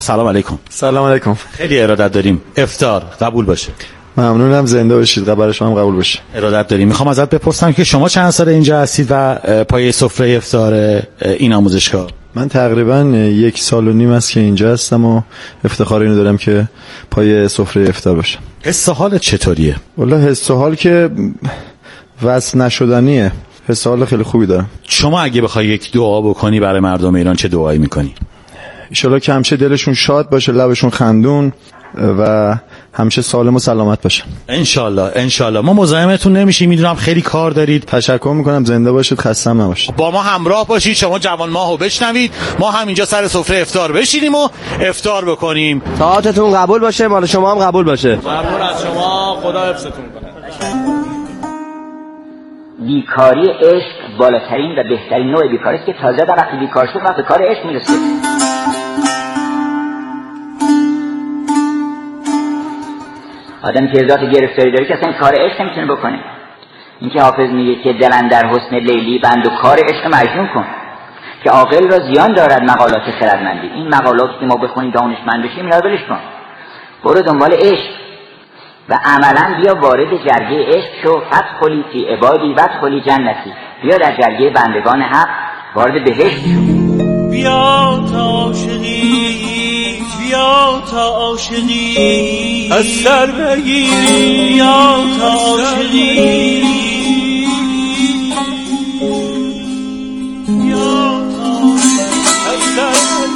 سلام علیکم. سلام علیکم. خیلی ارادت داریم. افطار قبول باشه. ممنونم، زنده باشید. قبل شما هم قبول باشه. ارادت داریم. میخوام ازت بپرسم که شما چند سال اینجا هستید و پای سفره افطار این آموزشگاه؟ من تقریبا 1.5 سال است که اینجا هستم و افتخار اینو دارم که پای سفره افطار باشم. حس و حالت چطوریه؟ والله حس و حال که وصل نشدنیه. حس و حال خیلی خوبی دارم. شما اگه بخوای یک دعا بکنی برای مردم ایران چه دعایی میکنی؟ ان شاءالله که همیشه دلشون شاد باشه، لبشون خندون و همیشه سالم و سلامت باشن. ان شاء الله. ما مزاحمتون نمیشیم، میدونم خیلی کار دارید. تشکر میکنم. زنده باشید، خسته‌ام نباشید. با ما همراه باشید. شما جوان ماهو بشنوید، ما هم اینجا سر سفره افطار بشینیم و افطار بکنیم. طاعتتون قبول باشه، مال شما هم قبول باشه. ممنون از شما. خدا حفظتون کنه. بیکاری عشق بالاترین و بهترین نوع بیکاری است که تازه در وقتی بیکار شد وقتی کار عشق میرسه. آدمی که ذات گرفتاری داره که اصلا کار عشق نمیتونه بکنه. اینکه حافظ میگه که دل اندر حسن لیلی بند و کار عشق مجنون کن که عاقل را زیان دارد مقالات خردمندی. این مقالات که ما بخونیم دانشمند بشیم اینا رو ولش کن، برو دنبال عشق و عملا بیا وارد جرگه عشق شو. فدخلی فی عبادی وادخلی جنتی. بیا در جرگه بندگان حق وارد بهشت شو. بیا تا عاشقی، بیا تا عاشقی از سر بگیری، بیا تا عاشقی، بیا تا از سر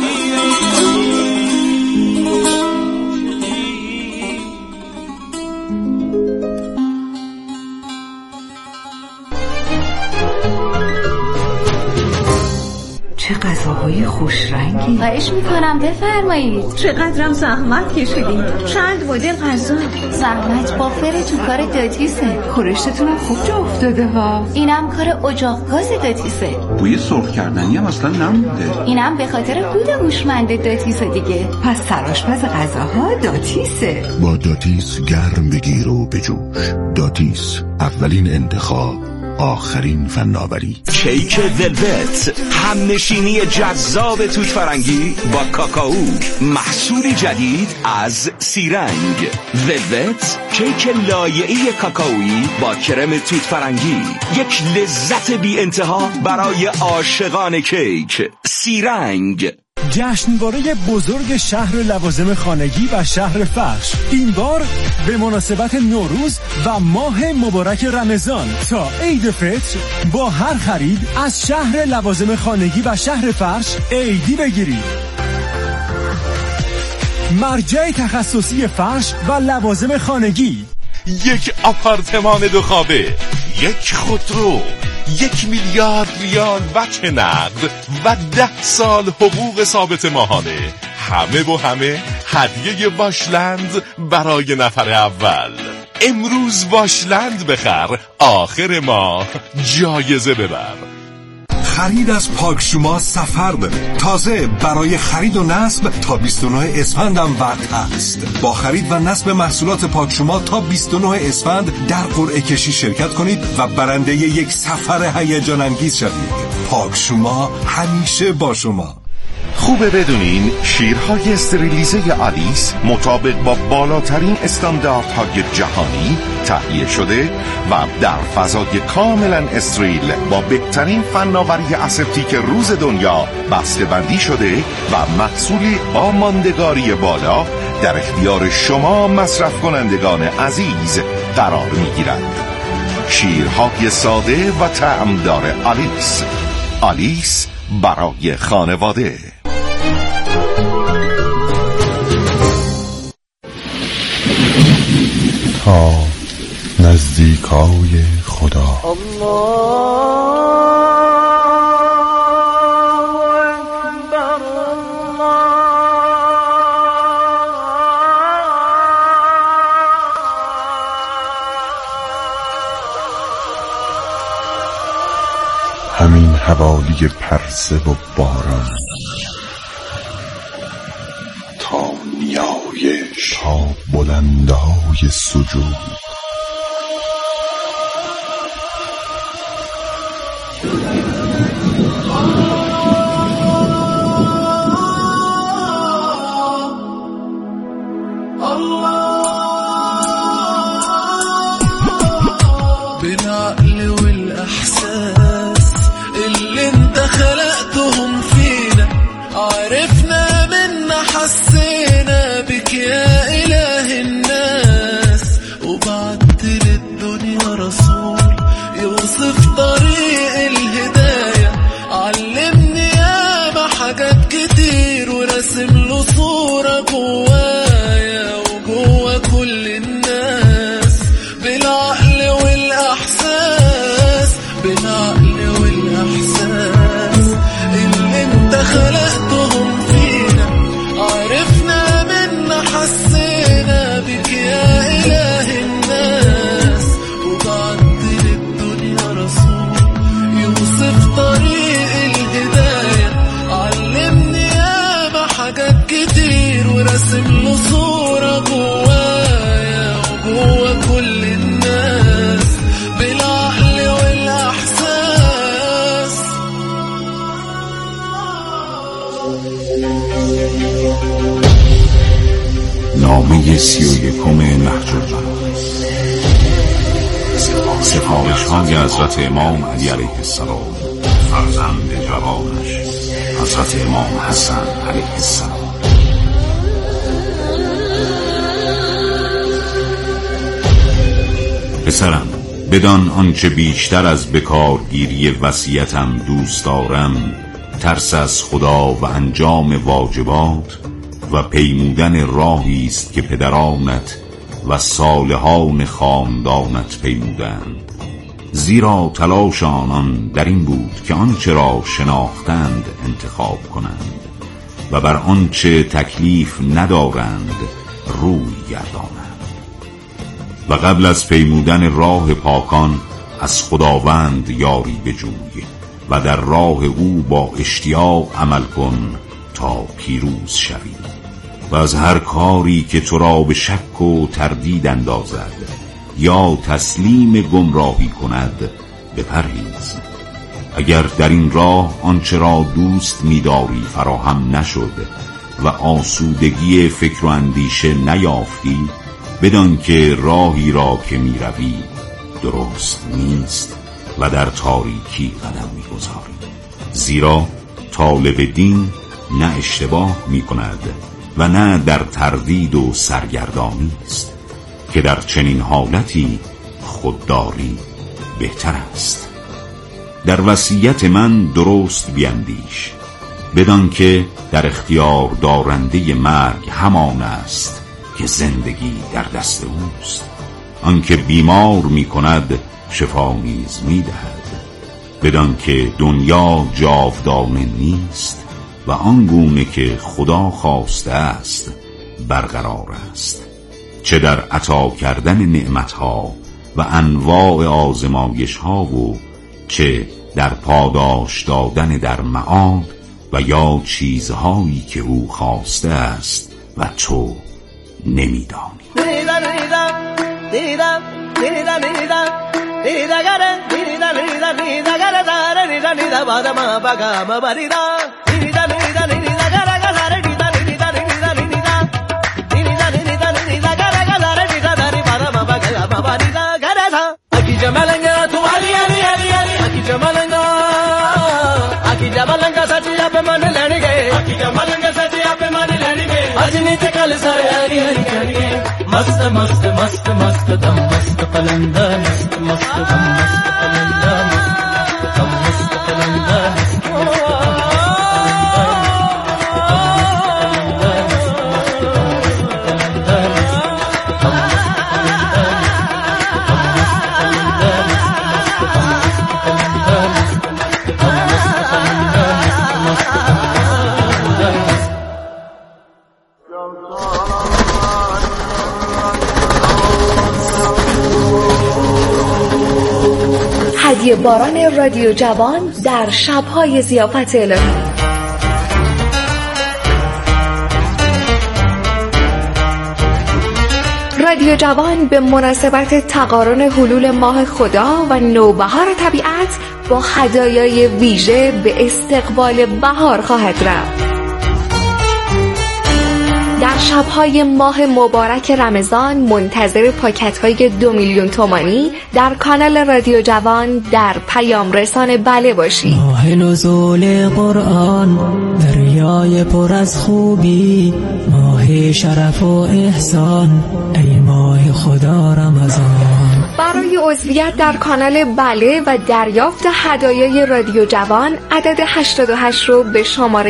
چه غذاهای خوش رنگی. خواهش میکنم بفرمایید. چقدرم زحمت کشیدید. چند مدل غذا. زحمت با فر تو کار داتیسه. خورشتتونم خوب جا افتاده ها. اینم کار اجاق گاز داتیسه. بوی سرخ کردنی هم اصلا نمونده. اینم به خاطر کود هوشمند داتیسه دیگه. پس سرآشپز غذاها داتیسه. با داتیس گرم بگیر و بجوش. داتیس، اولین انتخاب، آخرین فناوری. کیک ولوت، همنشینی جذاب توت فرنگی با کاکائو، محصولی جدید از سیرنگ. ولوت، کیک لایه‌ای کاکائویی با کرم توت فرنگی، یک لذت بی انتها برای عاشقان کیک. سیرنگ. جشنواره بزرگ شهر لوازم خانگی و شهر فرش، این بار به مناسبت نوروز و ماه مبارک رمضان تا عید فطر با هر خرید از شهر لوازم خانگی و شهر فرش عیدی بگیرید. مرجع تخصصی فرش و لوازم خانگی، یک آپارتمان 2 خوابه، یک خودرو، 1 میلیارد ریال وجه نقد و 10 سال حقوق ثابت ماهانه. همه و همه هدیه واشلند برای نفر اول. امروز واشلند بخر، آخر ماه جایزه ببر. خرید از پاک شما سفر داره. تازه برای خرید و نصب تا 29 اسفند هم وقت هست. با خرید و نصب محصولات پاک شما تا 29 اسفند در قرعه کشی شرکت کنید و برنده یک سفر هیجان انگیز شوید. پاک شما همیشه با شما. خوبه بدونین شیرهای استریلیزه آلیس مطابق با بالاترین استانداردهای جهانی تهیه شده و در فضای کاملا استریل با بهترین فناوری اسپتیک روز دنیا بسته‌بندی شده و محصولی با ماندگاری بالا در اختیار شما مصرف کنندگان عزیز قرار می‌گیرد. شیرهای ساده و طعمدار آلیس. آلیس برای خانواده. تا نزدیکای خدا. همین حوالی پرسه و باران، تا نیایش، تا بلندای سجود، جوايا وجوا كل الناس، بالعقل والإحساس، بالعقل والإحساس اللي انت خلقتهم فينا، عرفنا منا حسينا بك يا إله الناس، وبعت للدنيا رسول يوصف طريق الهداية، علمني ياما حاجات كتير ورسم له صورة جوايا وجوا كل الناس، بالعقل والإحساس. نامه 31 نهج البلاغه، سفارش های حضرت امام علی علیه السلام، فرزند جوانش حضرت امام حسن علیه السلام. پسرم، بدان آنچه بیشتر از بکارگیری وصیتم دوست دارم، ترس از خدا و انجام واجبات و پیمودن راهی است که پدرانت و صالحان خاندانت پیمودند. زیرا تلاش آنان در این بود که آنچه را شناختند انتخاب کنند و بر آنچه تکلیف ندارند روی گردانند. و قبل از پیمودن راه پاکان از خداوند یاری بجوی و در راه او با اشتیاق عمل کن تا پیروز شوی. و از هر کاری که تو را به شک و تردید اندازد یا تسلیم گمراهی کند بپرهیز. اگر در این راه آنچه را دوست می‌داری فراهم نشد و آسودگی فکر و اندیشه نیافتی، بدان که راهی را که می‌روی درست نیست و در تاریکی قدم می‌گذاری. زیرا طالب دین نه اشتباه می‌کند و نه در تردید و سرگردانی است، که در چنین حالتی خودداری بهتر است. در وصیت من درست بیندیش، بدان که در اختیار دارنده مرگ همان است که زندگی در دست اوست. آنکه بیمار می کند شفا نیز می دهد، بدان که دنیا جاودانه نیست و آنگونه که خدا خواسته است برقرار است، چه در عطا کردن نعمتها و انواع آزمایشها و چه در پاداش دادن در معاد و یا چیزهایی که او خواسته است و تو نمیدانی. मस्त मस्त मस्त मस्त दम मस्त पलंदा मस्त मस्त दम मस्त पलंदा मस्त दम मस्त पलंदा هدیه باران رادیو جوان در شب‌های ضیافت الهی. رادیو جوان به مناسبت تقارن حلول ماه خدا و نوبهار طبیعت با هدایای ویژه به استقبال بهار خواهد رفت. در شب‌های ماه مبارک رمضان منتظر پاکت‌های 2 میلیون تومانی در کانال رادیو جوان در پیام رسان بله باشید. ماه نزول قرآن، دریای پر از خوبی، ماه شرف و احسان، ای ماه خدا رمضان. برای عضویت در کانال بله و دریافت هدایای رادیو جوان عدد 88 رو به شماره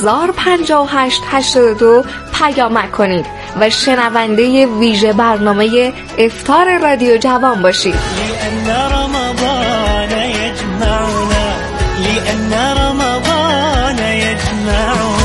105882 پیامک کنید و شنونده ویژه برنامه افطار رادیو جوان باشید. لأن رمضان يجمعنا لأن رمضان يجمعنا.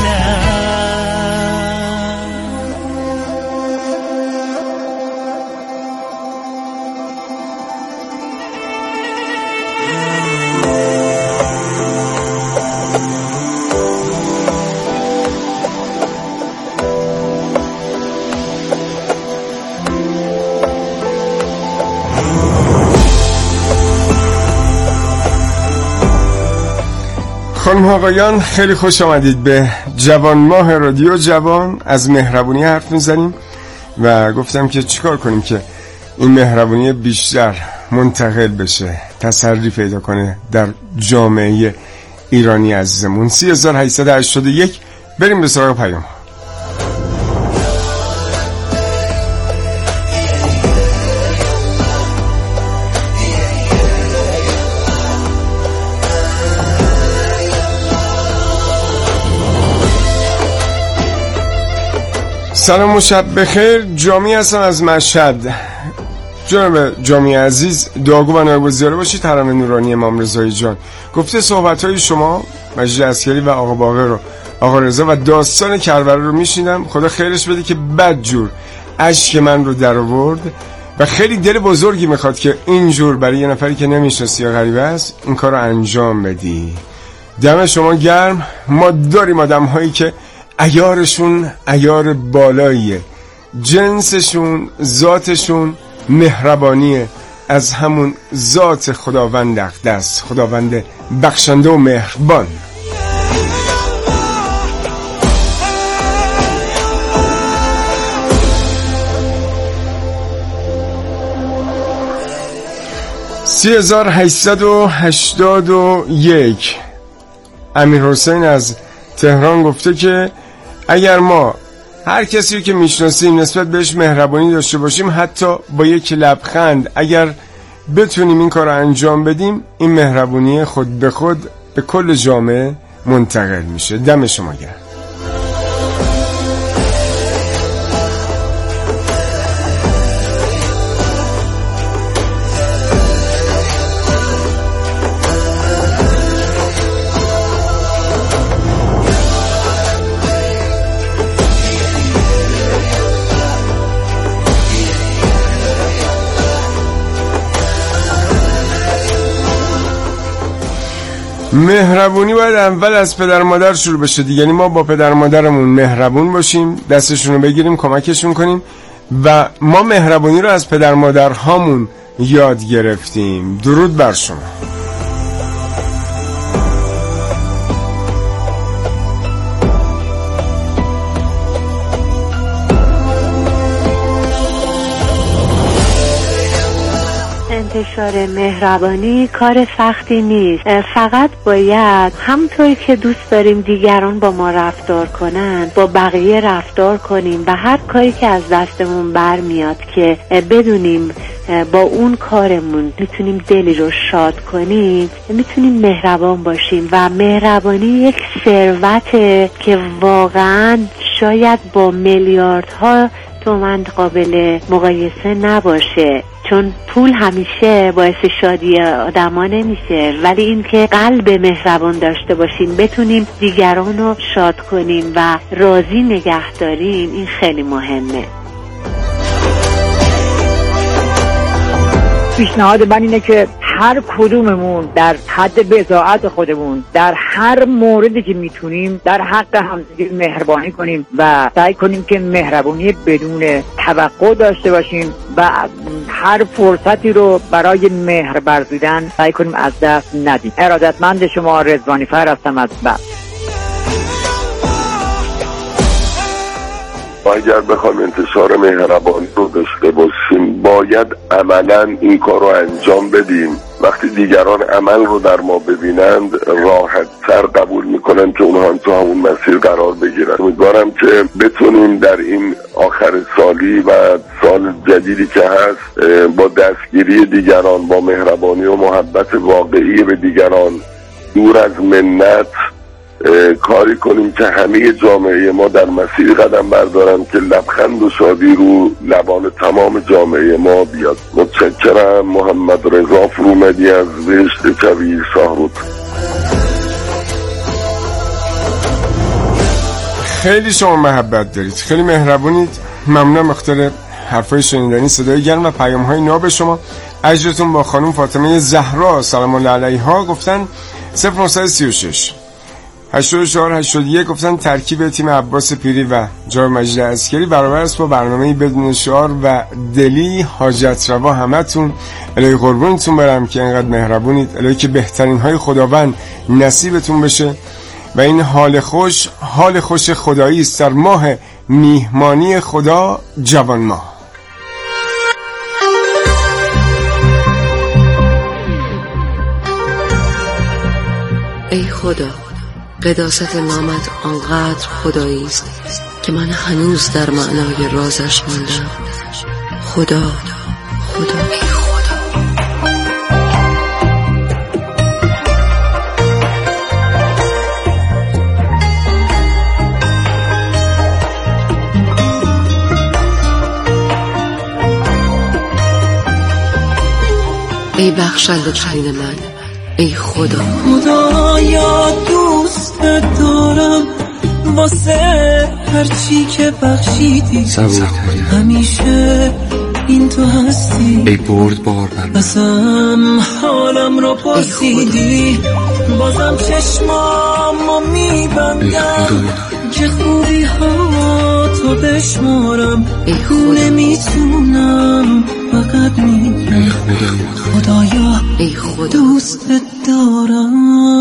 خانم آقایان، خیلی خوش آمدید به جوان ماه رادیو جوان. از مهربونی حرف میزنیم و گفتم که چیکار کنیم که این مهربونی بیشتر منتقل بشه، تسری پیدا کنه در جامعه ایرانی عزیزمون. 3881. بریم به سراغ پیام. سلام و شب بخیر. جامی هستم از مشهد. جناب جامی عزیز، دعاگو و نایب‌الزیاره باشید. ترانه نورانی امام رضایی جان گفته صحبت‌های شما مجید عسکری و آقا باقر رو، آقا رضا و داستان کربلا رو میشنیدم. خدا خیرش بده که بدجور اشک من رو در آورد و خیلی دل بزرگی میخواد که اینجور برای یه نفری که نمیشناسی یا غریبه است این کار رو انجام بدی. دم شما گرم. ما داریم آدم‌هایی که عیارشون عیار بالاییه، جنسشون ذاتشون مهربانیه، از همون ذات خداوند اقدس، خداوند بخشنده و مهربان. سی 3881. امیر حسین از تهران گفته که اگر ما هر کسی که میشناسیم نسبت بهش مهربانی داشته باشیم، حتی با یک لبخند، اگر بتونیم این کار رو انجام بدیم، این مهربانی خود به خود به کل جامعه منتقل میشه. دم شما گرم. مهربونی باید اول از پدر مادر شروع بشه دیگه. یعنی ما با پدر مادرمون مهربون باشیم، دستشون رو بگیریم، کمکشون کنیم و ما مهربونی رو از پدر مادرهامون یاد گرفتیم. درود بر شما. انتشار مهربانی کار سختی نیست، فقط باید همونطوری که دوست داریم دیگران با ما رفتار کنن با بقیه رفتار کنیم و هر کاری که از دستمون برمیاد که بدونیم با اون کارمون میتونیم دلی رو شاد کنیم، میتونیم مهربان باشیم و مهربانی یک ثروته که واقعا شاید با میلیاردها تومن قابل مقایسه نباشه، چون پول همیشه باعث شادی آدما نمیشه، ولی این که قلب مهربان داشته باشیم، بتونیم دیگران رو شاد کنیم و راضی نگه داریم، این خیلی مهمه. پیشنهاد من اینه که هر کدوممون در حد بضاعت خودمون در هر موردی که میتونیم در حق همدیگه مهربانی کنیم و سعی کنیم که مهربانی بدون توقع داشته باشیم و هر فرصتی رو برای مهر ورزیدن سعی کنیم از دست ندیم. ارادتمند شما، رضوانی فر هستم از بعد. اگر بخوایم انتشار مهربانی رو داشته باشیم باید عملا این کار رو انجام بدیم وقتی دیگران عمل رو در ما ببینند راحت تر قبول میکنن که اونها هم تو همون مسیر قرار بگیرن. امیدوارم که بتونیم در این آخر سالی و سال جدیدی که هست با دستگیری دیگران، با مهربانی و محبت واقعی به دیگران، دور از منت، کاری کنیم که همه جامعه ما در مسیر قدم بردارن که لبخند و شادی رو لبان تمام جامعه ما بیاد. متشکرم. محمد رضا فرومدی از بهشت کویر شاهرود. خیلی شما محبت دارید، خیلی مهربونید. ممنونم. مختار حرفای شنیدنی، صدای گرم و پیام‌های ناب شما. اجرتون با خانم فاطمه زهرا سلام الله علیها گفتن 0936 8481 گفتن ترکیب تیم عباس پیری و جناب مجید عسکری برابر است با برنامه‌ای بدون شعار و دلی حاجت روا. همتون الهی قربونتون برم که اینقدر مهربونید. الهی که بهترین های خداوند نصیبتون بشه و این حال خوش خدایی است در ماه میهمانی خدا جوان ماه. ای خدا، قداست نامت آنقدر خدایی است که من هنوز در معنای رازش ماندم. خدا ای بخشنده ترین من، ای خدایا دوست دارم واسه هرچی که بخشیدی، همیشه این تو هستی. ای بردبار بازم حالم رو پرسیدی، بازم چشمامو میبندم که خوبی ها تو بشمارم. نمیتونم فقط میگم خدایا ای خدا دوست دارم.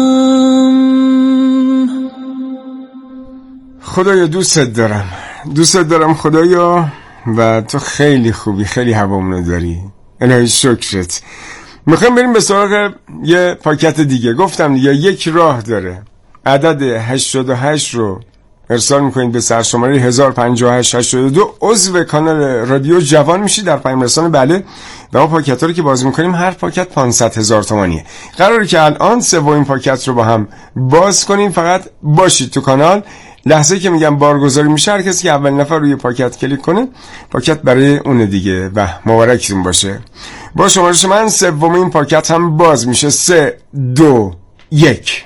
خدایا دوست دارم خدایا، و تو خیلی خوبی، خیلی هوامونو داری. الهی شکرت. میخوایم بریم به سراغ یه پاکت دیگه. گفتم دیگه یک راه داره. عدد 88 رو ارسال میکنید به سرشماره 105882 عضو کانال رادیو جوان میشید در پیام رسان بله، و ما پاکت ها رو که باز میکنیم هر پاکت 500,000 تومانیه. قراره که الان سومین پاکت رو با هم باز کنیم. فقط باشید تو کانال. لحظه که میگم بارگذاری میشه، هر کسی که اول نفر روی پاکت کلیک کنه پاکت برای اون دیگه و مبارکتون باشه. با شمارش من سومین پاکت هم باز میشه. 3 2 1.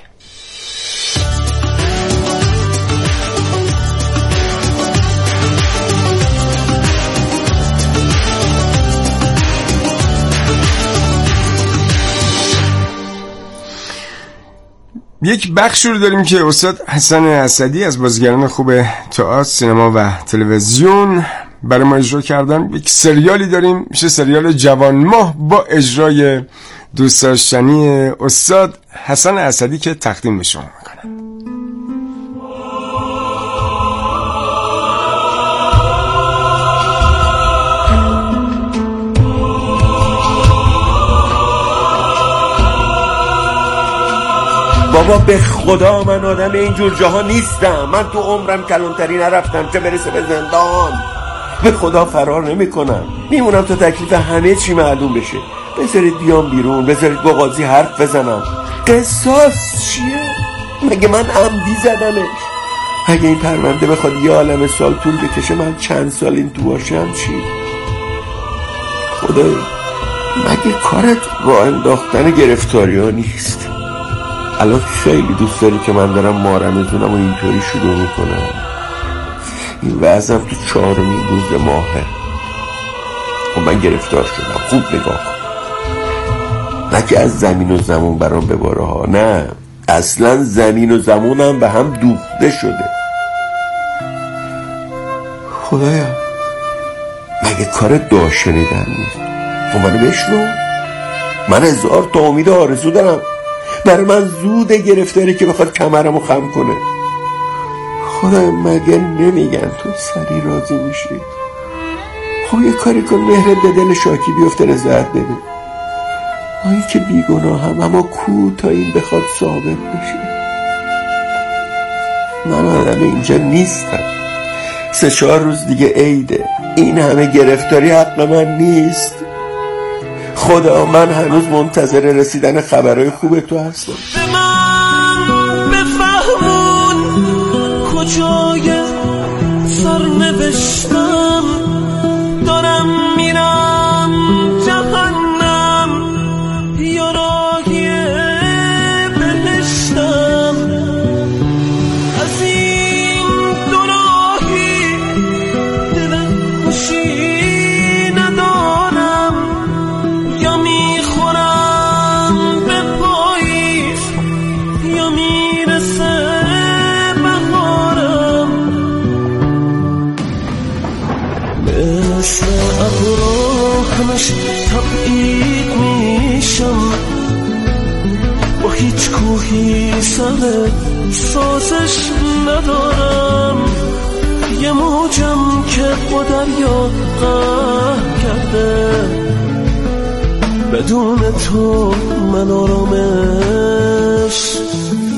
یک بخش رو داریم که استاد حسن اسدی از بازیگران خوب تئاتر، سینما و تلویزیون برای ما اجرا کردن. یک سریالی داریم میشه سریال جوان ماه با اجرای دوست داشتنی استاد حسن اسدی که تقدیم به شما میکنم. بابا به خدا من آدم اینجور جاها نیستم. من تو عمرم کلانتری نرفتم چه برسه به زندان. به خدا فرار نمی کنم، میمونم تا تکلیف همه چی معلوم بشه. بذارید بیام بیرون، بذارید با قاضی حرف بزنم. قصاص چیه؟ مگه من عمدی زدمش؟ اگه این پرونده بخواد یه عالم سال طول بکشه، من چند سال این تو باشم چی؟ خدای مگه کارت راه انداختن گرفتاری ها نیست؟ الان خیلی دوست داری که من دارم مارمزونم و اینطوری شروع میکنم. این وضعم تو 4مین روز ماهه. خب من گرفتار شدم. خوب نگاه کن. نه که از زمین و زمون برام بباره ها، نه اصلا زمین و زمونم به هم دوخته شده. خدایا مگه کار داشت شنیدن نیست؟ خب منو بشنو. من 1000 تا امید آرزو دارم. برای من زوده گرفتاری که بخواد کمرمو خم کنه. خدای مگه نمیگن تو سری راضی میشی؟ خب یه کاری کن مهرت به دل شاکی بیفته، رضایت بده. مایی که بیگناه هم اما کو تا این بخواد ثابت بشه. من آدم اینجا نیستم. 3-4 روز دیگه عیده. این همه گرفتاری حق من نیست. خدا من هنوز منتظر رسیدن خبرهای خوب تو هستم. به من بفهمون کجای سرنوشتم، دارم میرم جهنم یا راهی بهشتم. از این دو راهی دل خوشی ندارم، یا میخورم به پاییز یا میرسه بهارم. مثل ابرا همش تبعید میشم، با هیچ کوهی سر سازش ندارم. یه موجم که با دریا قهر کرده، بدون تو من آرامش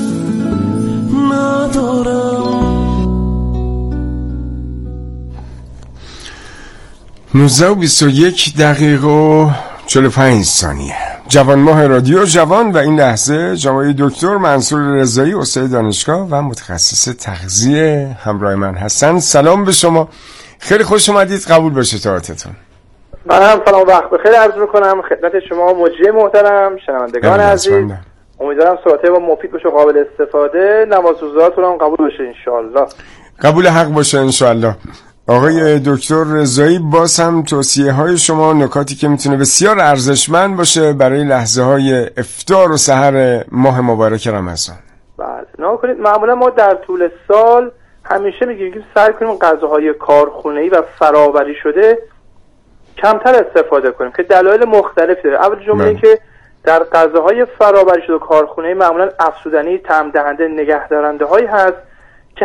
ندارم. 19:21 و 45 ثانیه. جوان ماه رادیو جوان و این لحظه جناب دکتر منصور رضایی استاد دانشگاه و متخصص تغذیه همراه من هستن. سلام به شما، خیلی خوش اومدید، قبول باشه تعارفتون. من هم سلام وقت بخیر عرض میکنم خدمت شما مجری محترم، شنوندگان عزیز. امیدوارم صحبت با مفید باشه، قابل استفاده، نوازوزاتون هم قبول باشه انشالله. قبول حق باشه انشالله. آقای دکتر رضایی، باز هم توصیه های شما، نکاتی که میتونه بسیار ارزشمند باشه برای لحظه های افطار و سحر ماه مبارک رمضان. بله، نگاه کنید، معمولا ما در طول سال همیشه میگیم سعی کنیم غذاهای کارخونه‌ای و فرآوری شده کمتر استفاده کنیم که دلایل مختلفی داره. اول جمله این که در غذاهای فرآوری شده کارخونه‌ای معمولا افزودنی، طعم دهنده، نگهدارنده هایی هست که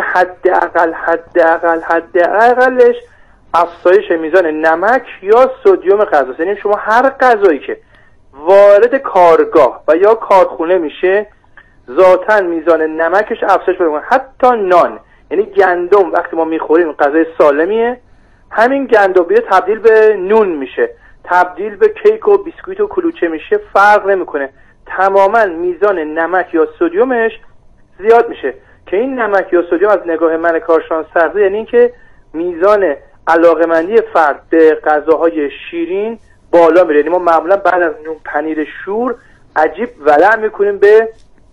حداقلش افزایش میزان نمک یا سدیم غذاست. یعنی شما هر غذایی که وارد کارگاه و یا کارخونه میشه ذاتاً میزان نمکش افزایش پیدا می‌کنه. حتی نان، یعنی گندم وقتی ما میخوریم غذای سالمیه، همین گندم‌بیا تبدیل به نون میشه، تبدیل به کیک و بیسکویت و کلوچه میشه، فرق نمیکنه، تماما میزان نمک یا سدیمش زیاد میشه. که این نمک یا سدیم از نگاه من کارشناس تغذیه یعنی اینکه میزان علاقمندی فرد به غذاهای شیرین بالا میره. یعنی ما معمولا بعد از نون پنیر شور عجیب ولع میکنیم به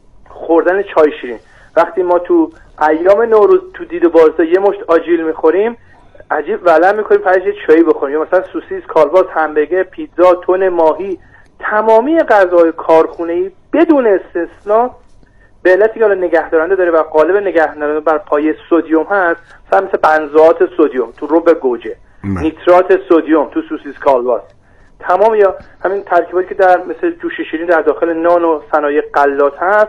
خوردن چای شیرین. وقتی ما تو ایام نوروز تو دید و بازار یه مشت آجیل میخوریم عجیب ولع میکنیم پرش یه چایی بخوریم، یا مثلا سوسیس، کالباس، همبرگر، پیتزا، تون ماهی، تمامی غذاهای کارخونه‌ای بدون استثنا به علتی که نگهدارنده داره و قالب نگهدارنده بر پایه سدیم هست، مثل بنزوات سدیم تو رب گوجه، نیترات سدیم تو سوسیس کالباس، تمام یا همین ترکیباتی که در مثل جوش شیرین در داخل نان و صنایع غلات هست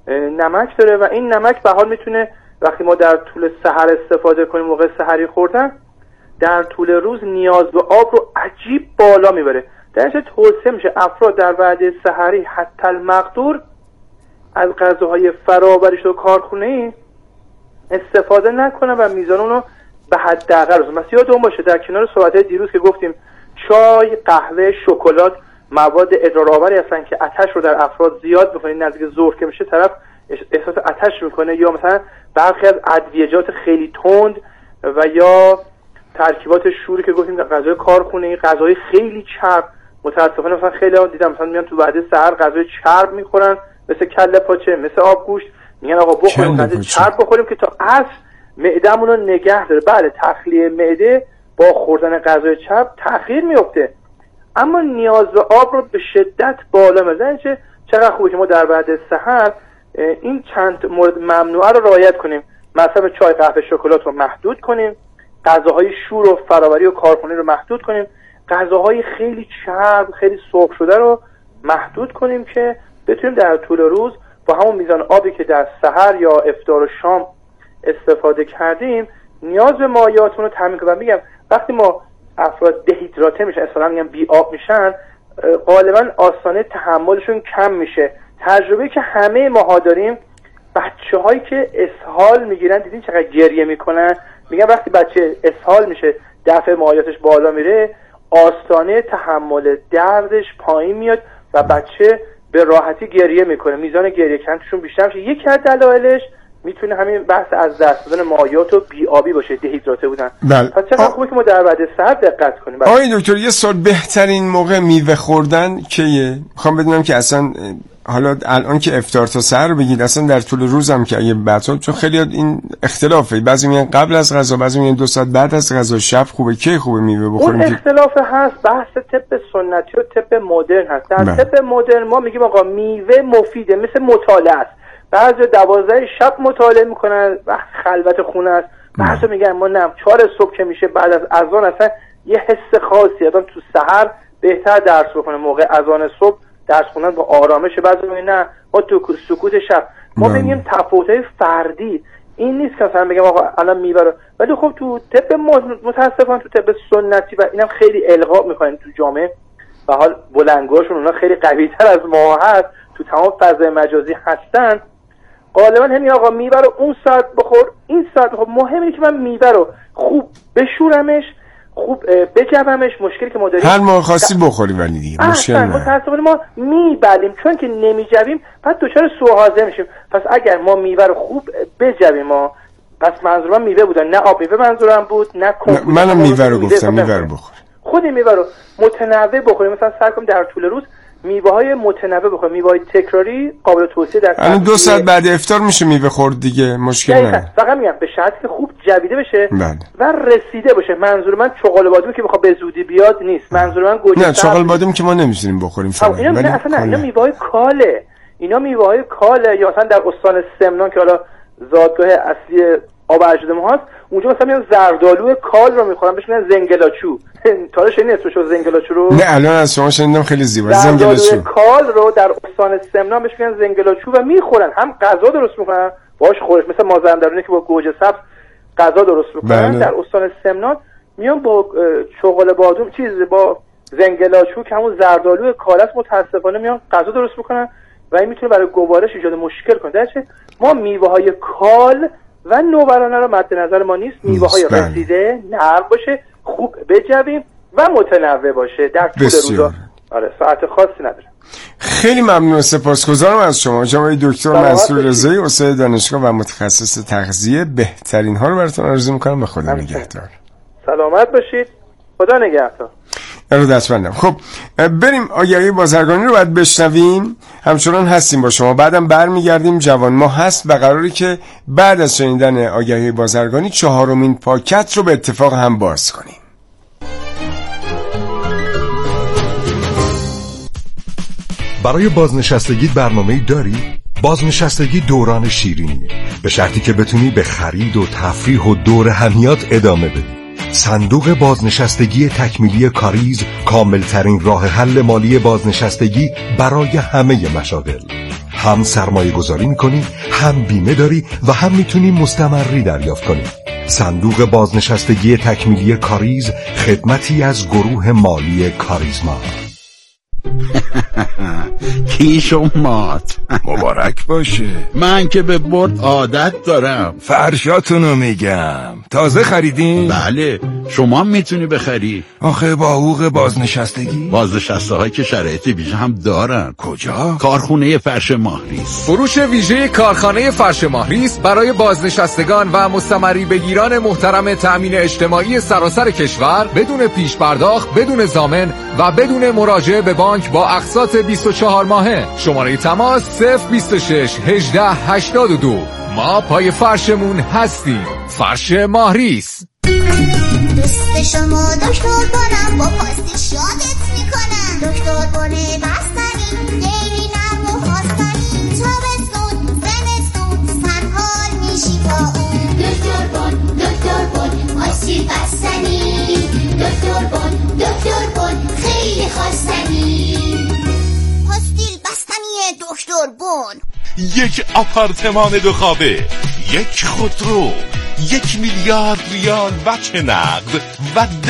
نمک داره. و این نمک به حال میتونه وقتی ما در طول سحر استفاده کنیم، موقع سحری خوردن، در طول روز نیاز به آب رو عجیب بالا میبره. در نتیجه توصیه میشه افراد در وعده سحری حتی المقدور از غذاهای فرآوری شده کارخونه‌ای استفاده نکنه و میزان اون رو به حداقل بسازه. مثلا یادتون باشه در کنار صحبت‌های دیروز که گفتیم چای، قهوه، شکلات مواد ادرارآوری هستن که آتش رو در افراد زیاد می‌کنه، نزدیک ظهر که میشه طرف احساس آتش میکنه، یا مثلا برخی از ادویجات خیلی تند و یا ترکیبات شوری که گفتیم در غذای کارخونه‌ای، غذای خیلی چرب. متاسفانه مثلا خیلی ها دیدم مثلا میان تو وعده سحر غذای چرب میخورن، مثل کله پاچه، مثل آبگوشت، میگن آقا بخوریم غذای چرب بخوریم که تا عصر معده‌مون رو نگه داره. بله، تخلیه معده با خوردن غذای چرب تأخیر میفته، اما نیاز به آب رو به شدت بالا میبره. چقدر خوبه که ما در وعده سحر این چند مورد ممنوعه رو رعایت کنیم. مثلا چای، قهوه، شکلات رو محدود کنیم، غذاهای شور و فرآوری و کارخانه‌ای رو محدود کنیم، غذاهای خیلی چرب، خیلی سرخ شده رو محدود کنیم که بتونیم در طول روز با همون میزان آبی که در سحر یا افطار و شام استفاده کردیم نیاز به مایعاتمون رو تامین کنیم. و میگم وقتی ما افراد دهیدراته میشن، اصلا میگم بی آب میشن، غالبا آستانه تحملشون کم میشه. تجربه که همه ماها داریم، بچه‌هایی که اسهال میگیرن دیدین چقدر گریه میکنن؟ میگن وقتی بچه اسهال میشه دفعه مایاتش بالا میره، آستانه تحمل دردش پایین میاد و بچه به راحتی گریه میکنه، میزان گریه کندشون بیشتر میشه. یکی از دلایلش میتونه همین بحث از دست دادن مایات و بی‌آبی باشه، دهیدراته بودن. پس چقدر خوبه که ما در بعد سر دقت کنیم. آقای دکتر یه سال بهترین موقع میوه خوردن کیه؟ میخوام بدونم که اصلا حالا الان که افطار تا سحر بگید، اصلا در طول روزم که اگه بعدا، چون خیلی این اختلافه، بعضی میگن قبل از غذا، بعضی میگن 2 ساعت بعد از غذا، شب خوبه، کی خوبه میوه بخوریم؟ اون اختلاف هست، بحث طب سنتی و طب مدرن هست. در طب مدرن ما میگیم آقا میوه مفیده، مثل مطالعه است. بعضی 12 شب مطالعه میکنن وقت خلوت خونه است، بعضی میگن ما نه 4 صبح که میشه بعد از اذان اصلا یه حس خاصی آدم تو سحر بهتر درس بخونه، موقع اذان صبح درس خوندن با آرامش. بعضی میگن نه ما تو سکوت شب. ما میگیم تفاوت‌های فردی این نیست که مثلا بگم آقا الان میوه رو، ولی خب تو طب متاسفانه تو طب سنتی و اینم خیلی القا میکنن تو جامعه و حال بلندگوشون اونا خیلی قوی‌تر از ما هست، تو تمام فضای مجازی هستن. غالبا همین آقا میوه رو اون ساعت بخور، این ساعت بخور. مهمه که من میوه رو خوب بشورمش، خوب بجومش. مشکلی که ما داریم هر موقع خاصی بخوری ولی دیگه مشکل نه. متأسفانه ما میبلیم، چون که نمیجویم پس دچار سوء میشیم. پس اگر ما میوه رو خوب بجویم، ما پس منظورم میوه بود، نه آب میوه منظورم بود، نه منم میوه رو گفتم، میوه رو بخور. خود میوه رو متنوع بخوریم، مثلا سعی کنیم در طول روز میوه‌های متنوع بخوریم. میوه‌های تکراری قابل توصیه در الان 2 ساعت بعد افطار میشه میوه خورد دیگه، مشکل نداره. فقط میگم به شرطی که خوب جویده بشه و رسیده باشه. منظور من چغال بادومی که بخواد به زودی بیاد نیست، منظور من گوجه. نه چغال بادومی که ما نمی‌تونیم بخوریم فقط. اینا میوه‌های کاله، اینا میوه‌های کاله. یا مثلا در استان سمنان که حالا زادگاه اصلی آب اجداد ما هست، اونجا مثلا میان زردآلو کال رو میخورن، بهش میگن زنگلاچو. تا شنیدین اسمشو زنگلاچو رو؟ نه الان از شما شنیدم، خیلی زیبا. زنگلاچو کال رو در استان سمنان بهش میگن زنگلاچو و میخورن، هم غذا درست میکنن باهاش خورش، مثل مازندرانی که با گوجه سبز غذا درست میکنن. در استان سمنان میان با چغال بادوم با زنگلاچو که همون زردآلو کال است متاسفانه میان غذا درست میکنن و این میتونه برای گوارش ایجاد مشکل کنه. درسته ما میوه‌های کال و نوبرانه رو مد نظر ما نیست. میوه‌های رسیده نرم باشه، خوب بجویم و متنوع باشه در طول روزا. آره ساعت خاصی نداره. خیلی ممنون، سپاسگزارم از شما جناب دکتر منصور رضایی، استاد دانشگاه و متخصص تغذیه. بهترین ها رو براتون آرزو می‌کنم. به خدا نگهدار. سلامت باشید. خدا نگهدار. ارادتمندم. خب بریم آگهی بازرگانی رو باید بشنویم. همچنان هستیم با شما، بعدم برمیگردیم. جوان ما هست و قراره که بعد از شنیدن آگهی بازرگانی 4مین پاکت رو به اتفاق هم باز کنیم. برای بازنشستگی برنامه‌ای داری؟ بازنشستگی دوران شیرینیه، به شرطی که بتونی به خرید و تفریح و دور همیات ادامه بدی. صندوق بازنشستگی تکمیلی کاریز کاملترین راه حل مالی بازنشستگی برای همه مشاغل. هم سرمایه گذاری میکنی، هم بیمه داری و هم میتونی مستمری دریافت کنی. صندوق بازنشستگی تکمیلی کاریز، خدمتی از گروه مالی کاریزما. کیش و مات مبارک باشه. من که به برد عادت دارم. فرشاتونو میگم، تازه خریدین؟ بله، شما میتونی بخری. آخه با حقوق بازنشستگی؟ بازنشسته های که شرایط ویژه هم دارن. کجا؟ کارخونه فرش ماهریس. فروش ویژه کارخانه فرش ماهریس برای بازنشستگان و مستمری بگیران محترم تامین اجتماعی سراسر کشور، بدون پیش پرداخت، بدون ضامن و بدون مراجعه به بانک با اقساط 24 ماهه. شماره تماس 026 18 82. ما پای فرشمون هستیم. فرش ماهریس. دوست شما دکتر بانم، با پاستی شادت میکنم. دکتر بانه بستنی، لیلی نرم و خواستنی، تابستون زمستون سرحال میشی با اون. دکتر بان آسیب بستنی، دکتر بان خیلی خواستنی. پاستیل بستنی دکتر بان. یک آپارتمان 2 خوابه، یک خودرو، 1 میلیارد ریال وجه نقد و